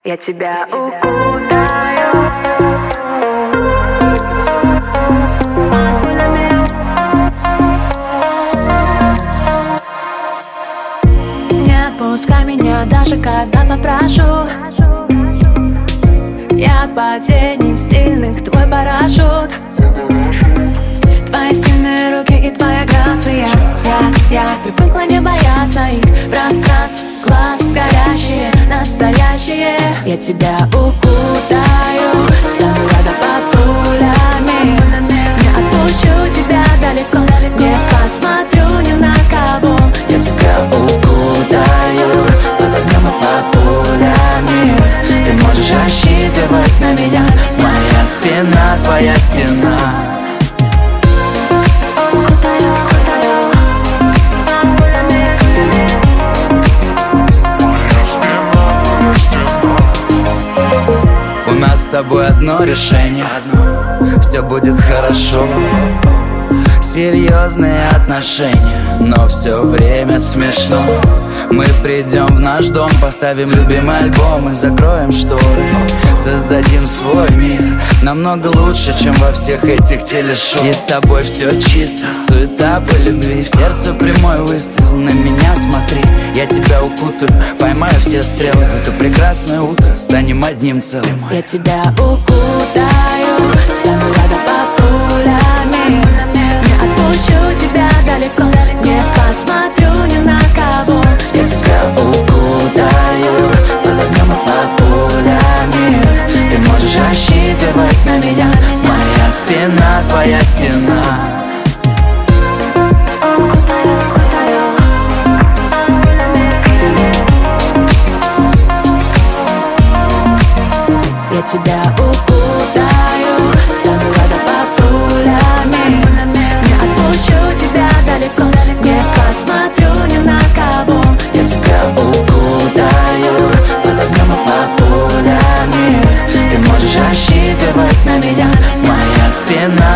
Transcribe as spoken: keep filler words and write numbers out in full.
Я тебя укутаю. Не отпускай меня, даже когда попрошу. Я от падений сильных твой парашют. Твои сильные руки и твоя грация. Я, я привыкла не бояться их пространств. Глаз горящие, настоящие. Я тебя укутаю, стану рядом под пулями. Не отпущу тебя далеко, не посмотрю ни на кого. Я тебя укутаю, под огнем и под пулями. Ты можешь рассчитывать на меня. Моя спина, твоя стена. У нас с тобой одно решение, все будет хорошо. Серьезные отношения, но все время смешно. Мы придем в наш дом, поставим любимый альбом и закроем шторы. Создадим свой мир, намного лучше, чем во всех этих телешоу. И с тобой все чисто, суета по любви. В сердце прямой выстрел, на меня смотри. Я тебя укутаю, поймаю все стрелы. В это прекрасное утро станем одним целым. Я тебя укутаю, стану рядом под пулями. Не отпущу тебя далеко, не посмотрю ни на кого. Я тебя укутаю, под огнем и под пулями. Ты можешь рассчитывать на меня. Моя спина, твоя стена. Я тебя укутаю, стану рядом под пулями. Не отпущу тебя далеко, не посмотрю ни на кого. Я тебя укутаю, под огнем и под пулями. Ты можешь рассчитывать на меня. Моя спина,